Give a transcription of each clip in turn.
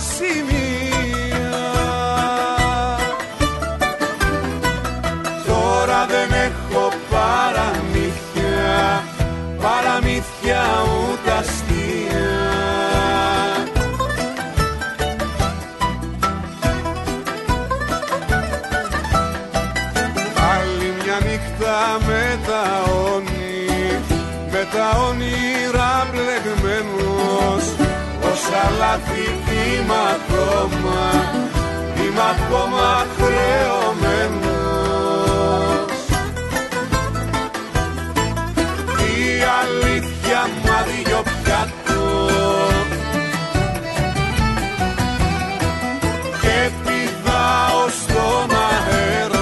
σημεία. Τώρα δεν έχω παραμύθια, παραμύθια ούτε αστεία. Άλλη μια νύχτα με τα όνειρα μπλεγμένος, όσα λάθη είμαι ακόμα χρεωμένος. Η αλήθεια μου αδειό πιάτο και πηδάω στον αέρα.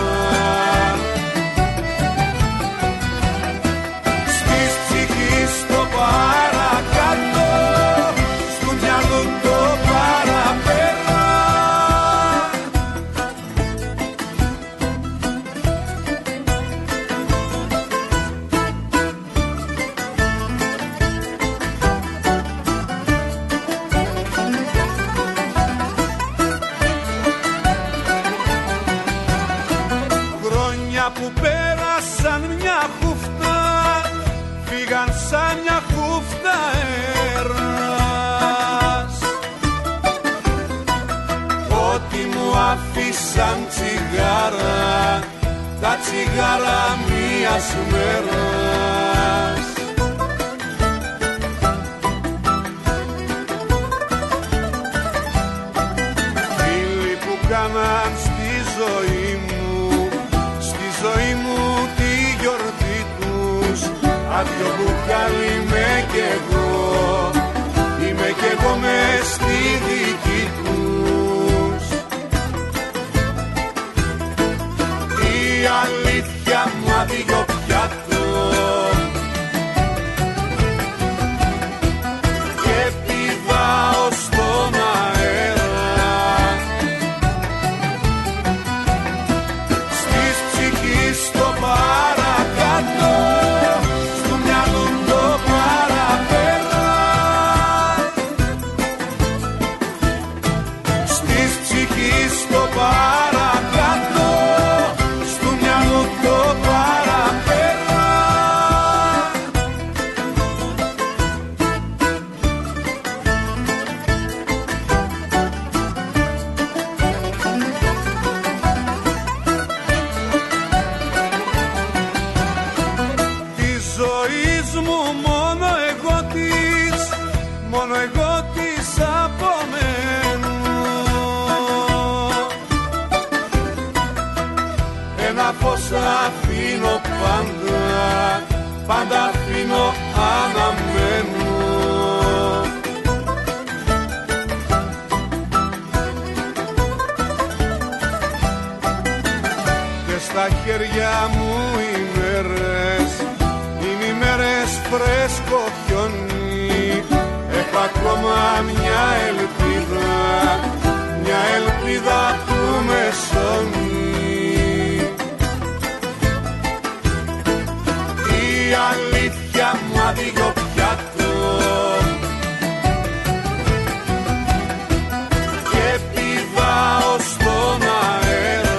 Που πέρασαν μια χούφτα, φύγαν σαν μια χούφτα αέρας. Ό,τι μου άφησαν τσιγάρα, τα τσιγάρα μιας μέρας. Φίλοι που κάναν στη ζωή μου τη γιορτή τους, άδειο μπουκάλι είμαι κι εγώ, είμαι κι εγώ μες στη δική τους. Η αλήθεια μου αδειο πιάτο και πηδάω στον αέρα. Στο παρακάτω, στο μυαλό το παραπέρα. Στις ψυχής το παρακάτω, στο μυαλό το παραπέρα. Μόνο εγώ της απομένω. Ένα φως αφήνω πάντα αφήνω αναμένω. Και στα χέρια μου είναι οι μέρες φρέσκο χιόνι. Έχω ακόμα μια ελπίδα που με σώνει. Η αλήθεια μου αδειο πιάτο και πηδάω στον αέρα.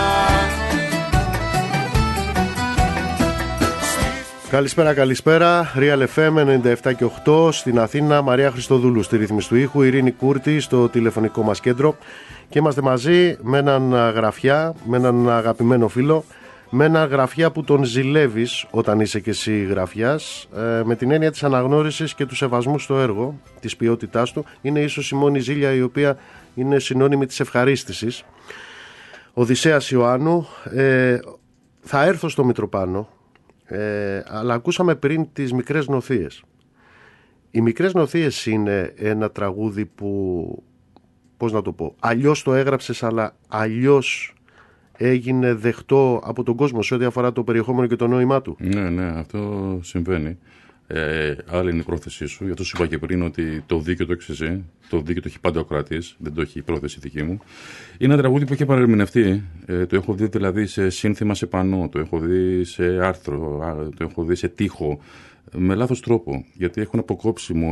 Καλησπέρα. Real FM 97 και 8 στην Αθήνα. Μαρία Χριστοδούλου στη ρύθμιση του ήχου. Ειρήνη Κούρτη στο τηλεφωνικό μας κέντρο. Και είμαστε μαζί με έναν γραφιά, με έναν αγαπημένο φίλο, με έναν γραφιά που τον ζηλεύεις όταν είσαι και εσύ γραφιάς, με την έννοια της αναγνώρισης και του σεβασμού στο έργο, της ποιότητάς του. Είναι ίσως η μόνη ζήλια η οποία είναι συνώνυμη της ευχαρίστησης. Οδυσσέας Ιωάννου. Θα έρθω στο Μητροπάνο. Αλλά ακούσαμε πριν τις Μικρές Νοθείες. Οι Μικρές Νοθείες είναι ένα τραγούδι που, πώς να το πω, αλλιώς το έγραψες αλλά αλλιώς έγινε δεχτό από τον κόσμο σε ό,τι αφορά το περιεχόμενο και το νόημά του. Ναι, αυτό συμβαίνει. Άλλη είναι η πρόθεσή σου. Γι' αυτό σου είπα και πριν ότι το δίκαιο το έχεις εσύ. Το δίκαιο το έχει πάντα ο κρατής. Δεν το έχει η πρόθεση δική μου. Είναι ένα τραγούδι που έχει παρερμηνευτεί. Το έχω δει δηλαδή σε σύνθημα σε πανό. Το έχω δει σε άρθρο. Το έχω δει σε τοίχο. Με λάθος τρόπο. Γιατί έχουν αποκόψει μόνο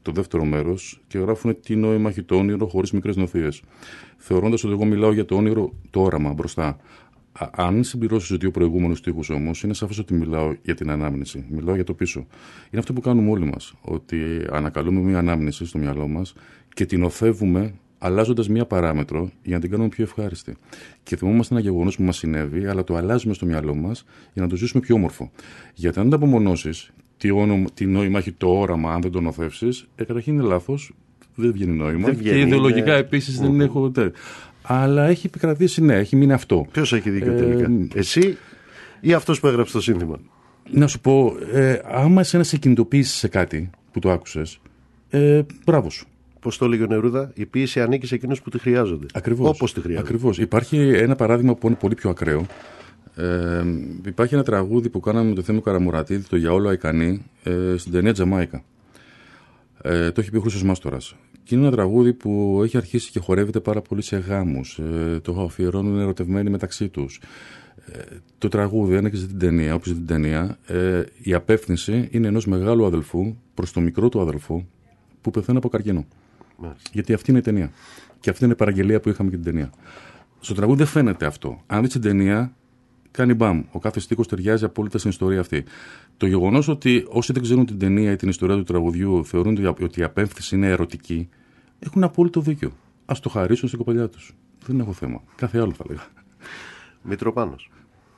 το δεύτερο μέρος και γράφουν τι νόημα έχει το όνειρο χωρίς μικρές νοθείες. Θεωρώντας ότι εγώ μιλάω για το όνειρο, το όραμα μπροστά. Αν συμπληρώσεις τους δύο προηγούμενους στίχους όμως, είναι σαφές ότι μιλάω για την ανάμνηση. Μιλάω για το πίσω. Είναι αυτό που κάνουμε όλοι μας. Ότι ανακαλούμε μια ανάμνηση στο μυαλό μας και την οθεύουμε αλλάζοντας μία παράμετρο για να την κάνουμε πιο ευχάριστη. Και θυμόμαστε ένα γεγονός που μας συνέβη, αλλά το αλλάζουμε στο μυαλό μας για να το ζήσουμε πιο όμορφο. Γιατί αν το απομονώσεις, τι νόημα έχει το όραμα, αν δεν το οθεύσεις, καταρχήν είναι λάθος, δεν βγαίνει νόημα. Και ιδεολογικά επίσης δεν έχω. Αλλά έχει επικρατήσει, ναι, έχει μείνει αυτό. Ποιος έχει δίκιο τελικά, εσύ ή αυτός που έγραψε το σύνθημα? Να σου πω, άμα εσένα σε κινητοποίησε σε κάτι που το άκουσες, μπράβο σου. Πώς το έλεγε ο Νερούδα, η ποίηση ανήκει σε εκείνους που τη χρειάζονται. Ακριβώς. Όπως τη χρειάζονται. Ακριβώς. Υπάρχει ένα παράδειγμα που είναι πολύ πιο ακραίο. Υπάρχει ένα τραγούδι που κάναμε με το Θέμη Καραμουρατίδη, το «Για όλο ικανή», στην ταινία Τζαμάικα. Το έχει πει ο Χρήστος Μάστορας. Και είναι ένα τραγούδι που έχει αρχίσει και χορεύεται πάρα πολύ σε γάμους. Το αφιερώνουν ερωτευμένοι μεταξύ τους. Το τραγούδι, αν έχεις δει την ταινία, όπως την ταινία, η απεύθυνση είναι ενός μεγάλου αδελφού προς το μικρό του αδελφό που πεθαίνει από καρκίνο. Γιατί αυτή είναι η ταινία. Και αυτή είναι η παραγγελία που είχαμε και την ταινία. Στο τραγούδι δεν φαίνεται αυτό. Αν δεις την ταινία, κάνει μπαμ. Ο κάθε στίχος ταιριάζει απόλυτα στην ιστορία αυτή. Το γεγονός ότι όσοι δεν ξέρουν την ταινία ή την ιστορία του τραγουδιού θεωρούν ότι η απέμφθηση είναι ερωτική, έχουν απόλυτο δίκιο. Ας το χαρίσουν στην κοπελιά τους. Δεν έχω θέμα. Κάθε άλλο θα λέγα. Μητροπάνος.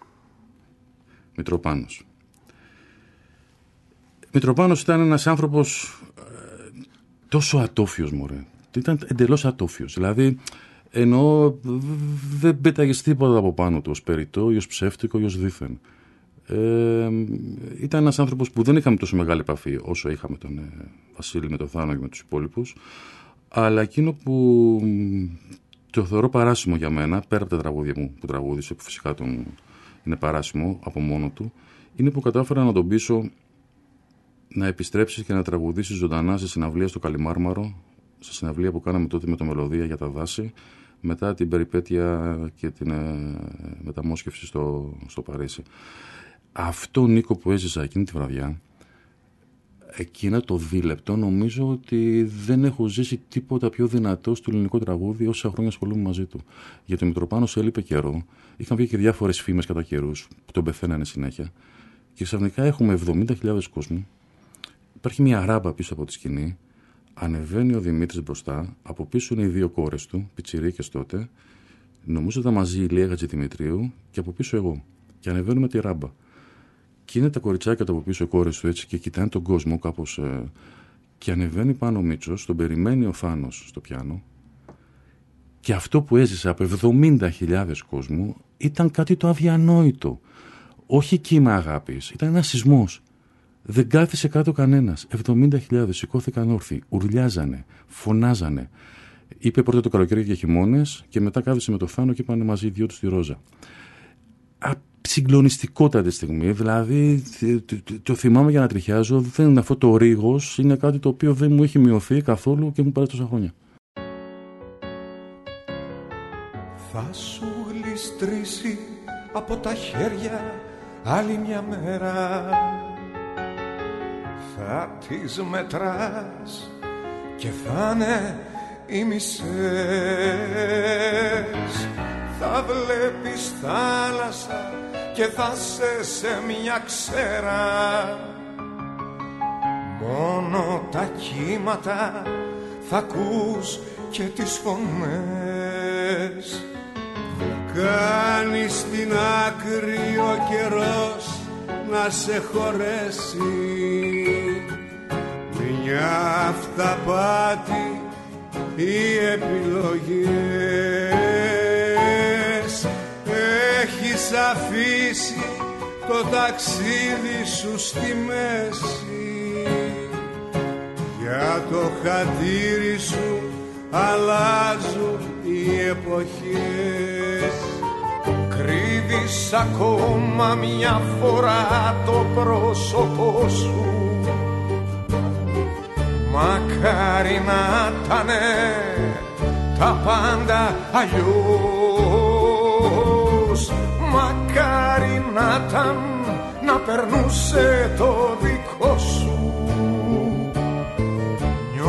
Μητροπάνος ήταν ένας άνθρωπος τόσο ατόφιος, μωρέ. Ήταν εντελώς ατόφιος. Δηλαδή, ενώ δεν πέταγες τίποτα από πάνω του ως περιττό ή ως ψεύτικο ή ως δήθεν. Ήταν ένας άνθρωπος που δεν είχαμε τόσο μεγάλη επαφή όσο είχαμε τον Βασίλη με τον Θάνο και με τους υπόλοιπους, αλλά εκείνο που το θεωρώ παράσιμο για μένα, πέρα από τα τραγούδια μου που τραγούδισε, που φυσικά είναι παράσιμο από μόνο του, είναι που κατάφερα να τον πείσω να επιστρέψει και να τραγουδήσει ζωντανά σε συναυλία στο Καλιμάρμαρο, σε συναυλία που κάναμε τότε με το Μελωδία για τα δάση, μετά την περιπέτεια και την μεταμόσχευση στο Παρίσι. Αυτό, Νίκο, που έζησα εκείνη τη βραδιά, εκείνα το δίλεπτο, νομίζω ότι δεν έχω ζήσει τίποτα πιο δυνατό στο ελληνικό τραγούδι όσα χρόνια ασχολούμαι μαζί του. Γιατί ο Μητροπάνος έλειπε καιρό, είχαν βγει και διάφορες φήμες κατά καιρούς που τον πεθαίνανε συνέχεια, και ξαφνικά έχουμε 70.000 κόσμου. Υπάρχει μια ράμπα πίσω από τη σκηνή. Ανεβαίνει ο Δημήτρης μπροστά, από πίσω είναι οι δύο κόρες του, πιτσιρίκες τότε. Νομίζω ήταν μαζί η Ηλία Χατζηδημητρίου και από πίσω εγώ. Και ανεβαίνουμε τη ράμπα. Και είναι τα κοριτσάκια από πίσω, οι κόρες του έτσι, και κοιτάνε τον κόσμο κάπως. Και ανεβαίνει πάνω ο Μίτσος, τον περιμένει ο Θάνος στο πιάνο. Και αυτό που έζησε από 70.000 κόσμου ήταν κάτι το αδιανόητο. Όχι κύμα αγάπης, ήταν ένας σεισμός. Δεν κάθισε κάτω κανένας. 70.000 σηκώθηκαν όρθιοι, ουρλιάζανε, φωνάζανε. Είπε πρώτα το καλοκαίρι για χειμώνες και μετά κάθισε με το Θάνο και είπαν μαζί οι δυο τους τη Ρόζα. Συγκλονιστικότατη στιγμή, δηλαδή το θυμάμαι για να τριχιάζω. Δεν είναι αυτό το ρίγος, είναι κάτι το οποίο δεν μου έχει μειωθεί καθόλου και μου πάρει τόσα χρόνια. Θα σου γλιστρήσει από τα χέρια άλλη μια μέρα. Θα τις μετράς και θα είναι οι μισές. Θα βλέπεις θάλασσα και θα σε μια ξέρα. Μόνο τα κύματα θα ακούς και τις φωνές. Κάνει στην άκρη ο καιρός να σε χωρέσει. Μια αυταπάτη οι επιλογές. Έχεις αφήσει το ταξίδι σου στη μέση. Για το χατήρι σου αλλάζουν οι εποχές. Κρύβεις ακόμα μια φορά το πρόσωπό σου. Μακάρι να ήτανε τα πάντα αλλιώς. Μακάρι να ήταν να περνούσε το δικό σου.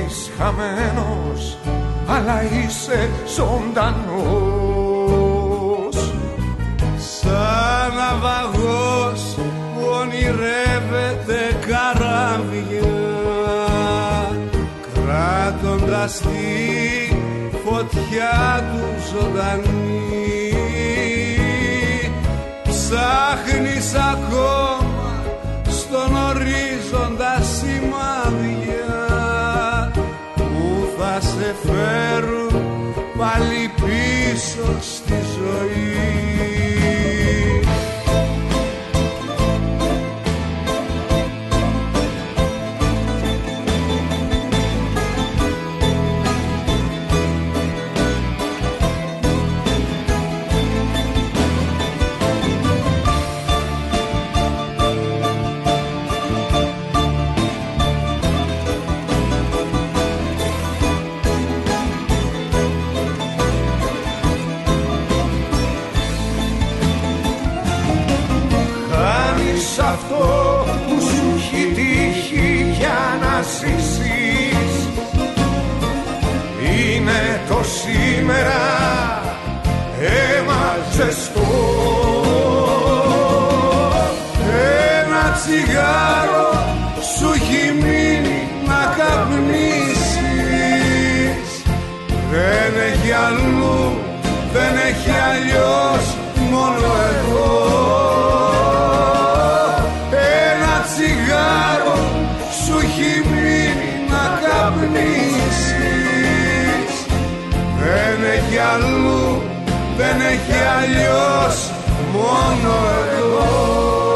νιώθεις χαμένος, αλλά είσαι ζωντανός. Σαν ναυαγός που ονειρεύεται καράβια, κράτοντας τη φωτιά του ζωντανή. Ψάχνεις ακόμα στον ορίζοντα σημάδια που θα σε φέρουν πάλι πίσω στη ζωή. Αυτό που σου έχει τύχει για να ζήσεις είναι το σήμερα αίμα ζεστό. Ένα τσιγάρο σου έχει μείνει να καπνίσεις, δεν έχει αλλού, δεν έχει αλλιώς, μόνο εγώ. Τσιγάρο σου έχει μείνει να καπνίσεις, δεν έχει αλλού, δεν έχει αλλιώς, μόνο εγώ.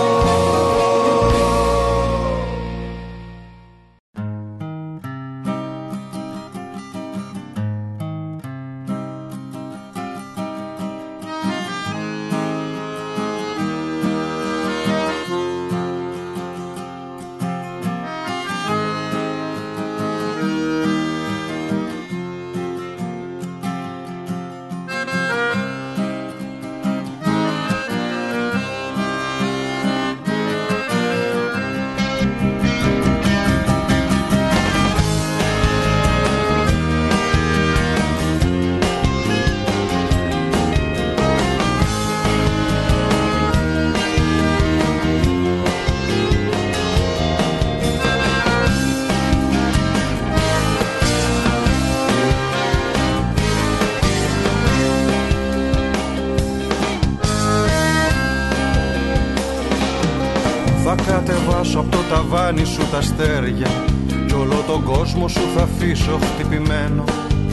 Απ' το ταβάνι σου τα αστέρια κι όλο τον κόσμο σου θα αφήσω χτυπημένο.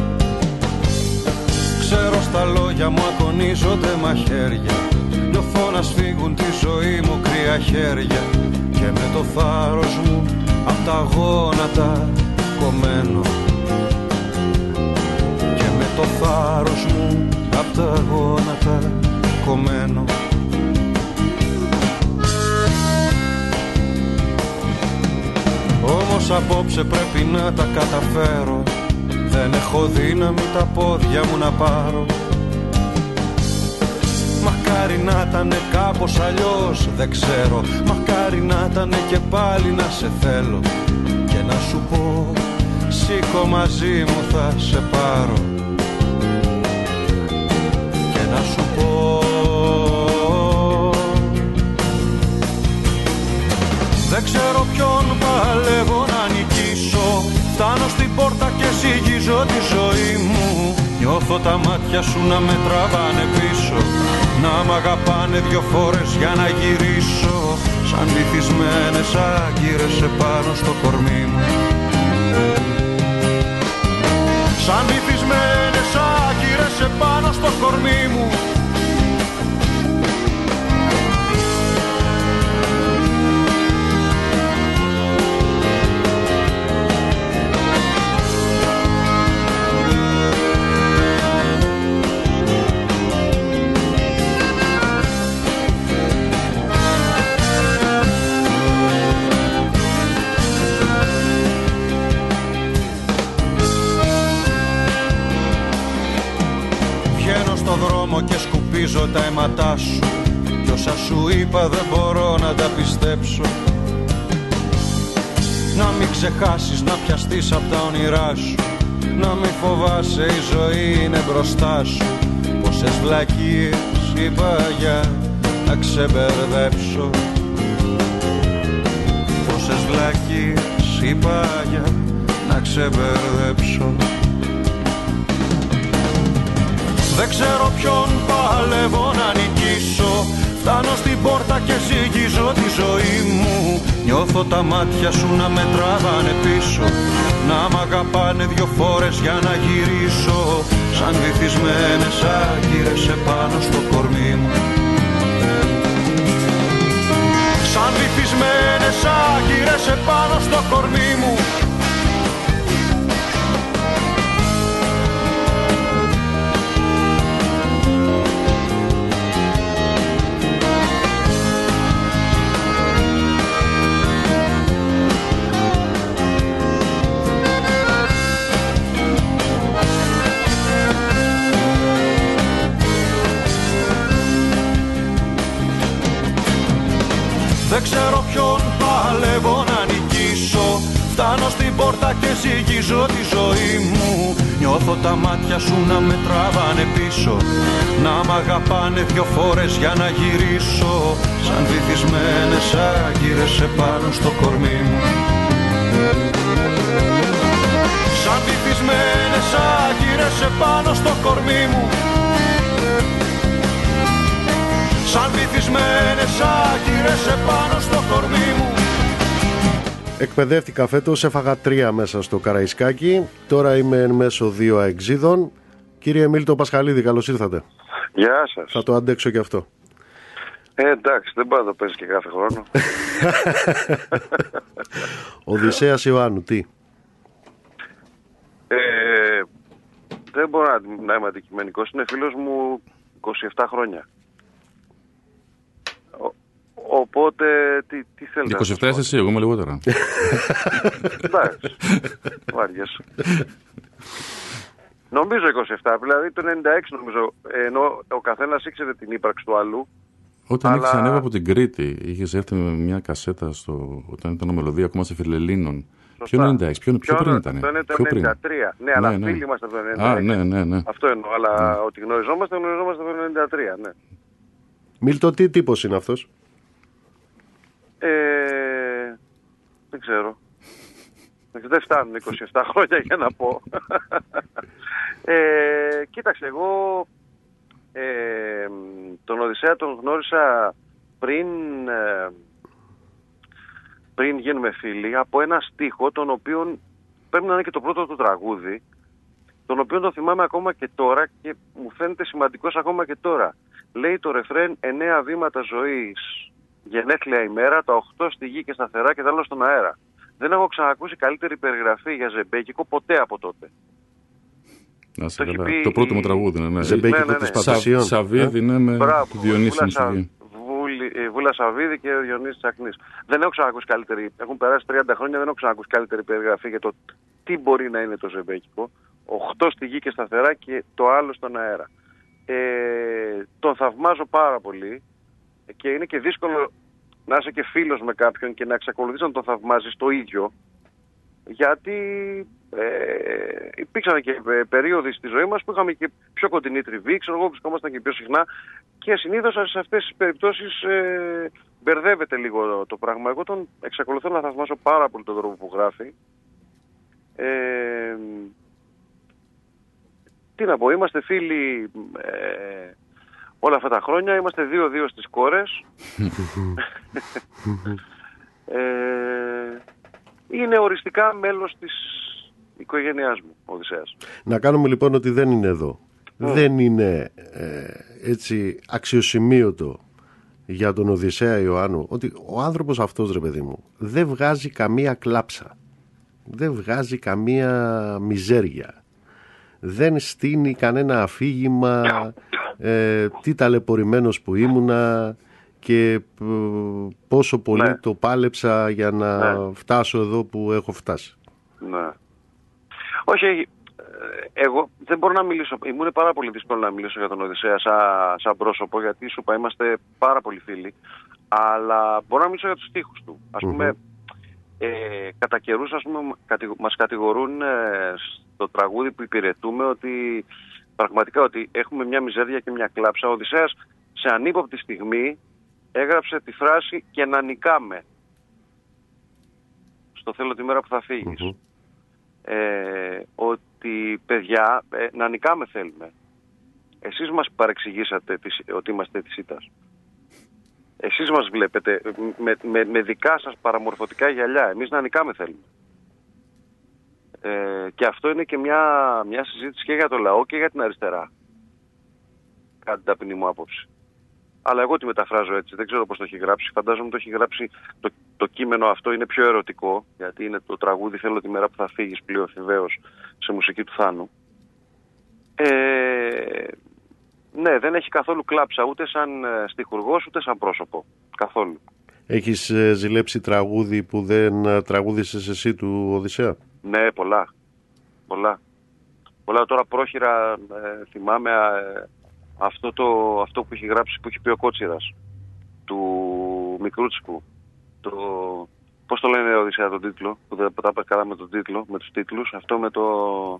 Ξέρω στα λόγια μου αγωνίζονται μαχαίρια, νιώθω να σφίγγουν τη ζωή μου κρύα χέρια και με το θάρρος μου απ' τα γόνατα κομμένο. Και με το θάρρος μου απ' τα γόνατα κομμένο. Όμως απόψε πρέπει να τα καταφέρω, δεν έχω δύναμη τα πόδια μου να πάρω. Μακάρι να ήτανε κάπως αλλιώς, δεν ξέρω. Μακάρι να ήτανε και πάλι να σε θέλω και να σου πω σήκω μαζί μου θα σε πάρω. Και να σου πω δεν ξέρω ποιον παλεύω να νικήσω. Φτάνω στην πόρτα και ζυγίζω τη ζωή μου. Νιώθω τα μάτια σου να με τραβάνε πίσω, να μ' αγαπάνε δυο φορές για να γυρίσω. Σαν βυθισμένες άγκυρες επάνω στο κορμί μου. Σαν βυθισμένες άγκυρες επάνω στο κορμί μου. Και σκουπίζω τα αίματά σου κι όσα σου είπα δεν μπορώ να τα πιστέψω. Να μην ξεχάσεις να πιαστείς απ' τα όνειρά σου, να μην φοβάσαι η ζωή είναι μπροστά σου. Πόσες βλακίες είπα για να ξεμπερδέψω, πόσες βλακίες είπα για να ξεμπερδέψω. Δεν ξέρω ποιον παλεύω να νικήσω, φτάνω στην πόρτα και ζυγίζω τη ζωή μου. Νιώθω τα μάτια σου να με τραβάνε πίσω, να μ' αγαπάνε δυο φορές για να γυρίσω. Σαν βυθισμένες άγκυρες επάνω στο κορμί μου, σαν βυθισμένες άγκυρες επάνω στο κορμί μου. Δεν ξέρω ποιον παλεύω να νικήσω, φτάνω στην πόρτα και ζυγίζω τη ζωή μου. Νιώθω τα μάτια σου να με τραβάνε πίσω, να μ' αγαπάνε δυο φορές για να γυρίσω. Σαν βυθισμένες άγκυρες επάνω στο κορμί μου, σαν βυθισμένες άγκυρες επάνω στο κορμί μου, σαν βυθισμένες άγκυρες επάνω στο κορμί μου. Εκπαιδεύτηκα φέτος, έφαγα 3 μέσα στο Καραϊσκάκι. Τώρα είμαι εν μέσω 2 αεξίδων. Κύριε Μίλτο Πασχαλίδη, καλώς ήρθατε. Γεια σας. Θα το αντέξω και αυτό. Εντάξει, δεν πάει να το παίζει και κάθε χρόνο. Οδυσσέας Ιωάννου, τι? Δεν μπορώ να είμαι αντικειμενικός. Είναι φίλος μου 27 χρόνια. Οπότε, τι θέλετε? 27 είσαι εσύ, εγώ είμαι λιγότερα. Εντάξει, βάριες. Νομίζω 27, δηλαδή το 96 νομίζω, ενώ ο καθένας ήξερε την ύπαρξη του αλλού. Όταν είχες ανέβει από την Κρήτη, είχες έρθει με μια κασέτα όταν ήταν ο Μελωδία ακόμα σε Φιλελλήνων. Ποιο 96, ποιο πριν ήταν? Το 93. Ναι, αλλά φίλοι είμαστε από το 96. Ναι. Αυτό εννοώ, αλλά ότι γνωριζόμαστε το 93, ναι. Μίλτο, τι τύπος είναι αυτός? Δεν ξέρω. Δεν φτάνουν 27 χρόνια για να πω. Κοίταξε, εγώ τον Οδυσσέα τον γνώρισα πριν γίνουμε φίλοι από ένα στίχο, τον οποίο πρέπει να είναι και το πρώτο του τραγούδι, τον οποίο το θυμάμαι ακόμα και τώρα και μου φαίνεται σημαντικός ακόμα και τώρα. Λέει το ρεφρέν 9 βήματα ζωής, γενέθλια ημέρα, τα 8 στη γη και σταθερά και τα άλλα στον αέρα. Δεν έχω ξανακούσει καλύτερη περιγραφή για ζεμπέκικο ποτέ από τότε. Το πρώτο μου τραγούδι είναι. Ζεμπέκικο της Πατησίων. Σαββίδι, ναι, με Διονύση Μισηγή. Βούλα Σαββίδη και Διονύση Τσακνής. Δεν έχω ξανακούσει καλύτερη. Έχουν περάσει 30 χρόνια, δεν έχω ξανακούσει καλύτερη περιγραφή για το τι μπορεί να είναι το ζεμπέκικο. 8 στη γη και σταθερά και το άλλο στον αέρα. Τον θαυμάζω πάρα πολύ και είναι και δύσκολο να είσαι και φίλος με κάποιον και να εξακολουθείς να τον θαυμάζεις το ίδιο, γιατί υπήρξαν και περίοδοι στη ζωή μας που είχαμε και πιο κοντινή τριβή, ξέρω εγώ, βρισκόμασταν και πιο συχνά και συνήθως σε αυτές τις περιπτώσεις μπερδεύεται λίγο το πράγμα. Εγώ τον εξακολουθώ να θαυμάσω πάρα πολύ τον τρόπο που γράφει. Τι να πω, είμαστε φίλοι όλα αυτά τα χρόνια, είμαστε 2-2 στις κόρες. Είναι οριστικά μέλος της οικογένειάς μου, ο Οδυσσέας. Να κάνουμε λοιπόν ότι δεν είναι εδώ. Δεν είναι έτσι αξιοσημείωτο για τον Οδυσσέα Ιωάννου ότι ο άνθρωπος αυτός, ρε παιδί μου, δεν βγάζει καμία κλάψα, δεν βγάζει καμία μιζέρια, δεν στείνει κανένα αφήγημα τι ταλαιπωρημένος που ήμουνα και πόσο πολύ το πάλεψα για να φτάσω εδώ που έχω φτάσει. Ναι. Όχι, εγώ δεν μπορώ να μιλήσω, μου είναι πάρα πολύ δύσκολο να μιλήσω για τον Οδυσσέα σαν πρόσωπο, γιατί σου είπα είμαστε πάρα πολύ φίλοι, αλλά μπορώ να μιλήσω για τους στίχους του. Ας πούμε, κατά καιρούς, ας πούμε, μας κατηγορούν στο τραγούδι που υπηρετούμε ότι πραγματικά ότι έχουμε μια μιζέρια και μια κλάψα. Ο Οδυσσέας σε ανύποπτη στιγμή έγραψε τη φράση «και να νικάμε». Στο «Θέλω τη μέρα που θα φύγεις». Ότι παιδιά, να νικάμε θέλουμε. Εσείς μας παρεξηγήσατε ότι είμαστε της ήττας. Εσείς μας βλέπετε με δικά σας παραμορφωτικά γυαλιά. Εμείς να νικάμε θέλουμε. Και αυτό είναι και μια συζήτηση και για το λαό και για την αριστερά. Κατά την ταπεινή μου άποψη. Αλλά εγώ τη μεταφράζω έτσι. Δεν ξέρω πώς το έχει γράψει. Φαντάζομαι το έχει γράψει το κείμενο αυτό είναι πιο ερωτικό. Γιατί είναι το τραγούδι «Θέλω τη μέρα που θα φύγεις» πλοίο Εφηβαίος σε μουσική του Θάνου. Ναι, δεν έχει καθόλου κλάψα ούτε σαν στιχουργός ούτε σαν πρόσωπο. Καθόλου. Έχεις ζηλέψει τραγούδι που δεν τραγούδισες εσύ του Οδυσσέα? Ναι, πολλά. Τώρα πρόχειρα θυμάμαι αυτό που έχει γράψει, που έχει πει ο Κότσιρας του Μικρούτσικου. Πώς το λένε Οδυσσέα τον τίτλο, που δεν τα κάναμε τον τίτλο, με τους τίτλους, αυτό με το...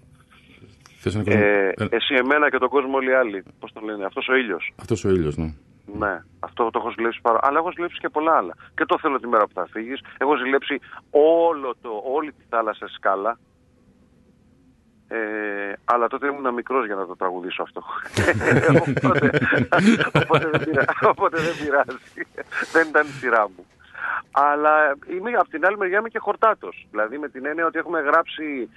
εσύ, εμένα και τον κόσμο όλοι οι άλλοι. Πώς το λένε, αυτός ο ήλιος. Αυτός ο ήλιος, ναι. Ναι, αυτό το έχω ζηλέψει πάρα. Αλλά έχω ζηλέψει και πολλά άλλα. Και το «Θέλω τη μέρα που θα φύγεις». Έχω ζηλέψει όλη τη θάλασσα σκάλα. Αλλά τότε ήμουν μικρός για να το τραγουδήσω αυτό. Οπότε δεν πειράζει. Δεν ήταν η σειρά μου. Αλλά από την άλλη μεριά είμαι και χορτάτος. Δηλαδή με την έννοια ότι έχουμε γράψει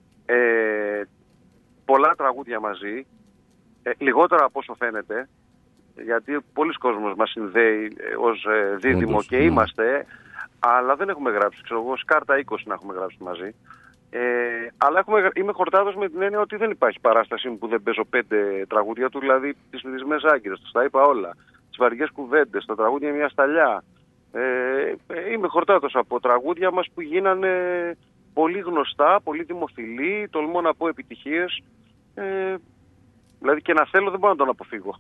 πολλά τραγούδια μαζί, λιγότερα από όσο φαίνεται, γιατί πολλοί κόσμος μας συνδέει ως δίδυμο και είμαστε, αλλά δεν έχουμε γράψει, ξέρω εγώ, σκάρτα 20 να έχουμε γράψει μαζί. Αλλά είμαι χορτάτος με την έννοια ότι δεν υπάρχει παράσταση που δεν παίζω 5 τραγούδια του, δηλαδή τις Λυδισμένες Άγκυρες, τους τα είπα όλα, τις Βαριές Κουβέντες, τα τραγούδια Μια Σταλιά. Είμαι χορτάτος από τραγούδια μας που γίνανε πολύ γνωστά, πολύ δημοφιλή, τολμώ να πω επιτυχίες. Δηλαδή και να θέλω δεν μπορώ να τον αποφύγω.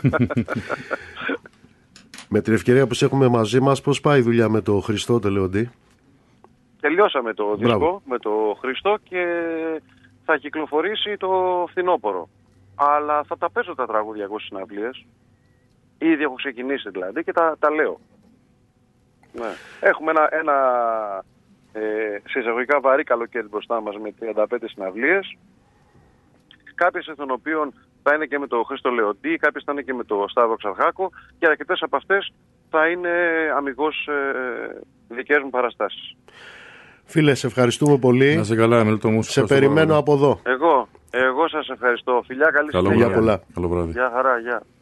Με την ευκαιρία που σε έχουμε μαζί μας, πώς πάει η δουλειά με το Χριστό το Λεοντή? Τελειώσαμε το δίσκο με το Χριστό και θα κυκλοφορήσει το φθινόπωρο. Αλλά θα τα παίζω τα τραγούδια εγώ στις συναυλίες. Ήδη έχω ξεκινήσει δηλαδή και τα λέω. Ναι. Έχουμε ένα σε εισαγωγικά βαρύ καλοκαίρι μπροστά μας με 35 συναυλίες. Κάποιες εκ των οποίων θα είναι και με το Χρήστο Λεοντή, κάποιες θα είναι και με το Σταύρο Ξαρχάκο και αρκετές από αυτές θα είναι αμιγώς δικές μου παραστάσεις. Φίλε, σε ευχαριστούμε πολύ. Να σε καλά, Μελτό μου. Σε περιμένω από εδώ. Εγώ σας ευχαριστώ. Φιλιά, καλή συνέχεια. Καλό βράδυ. Γεια χαρά, γεια.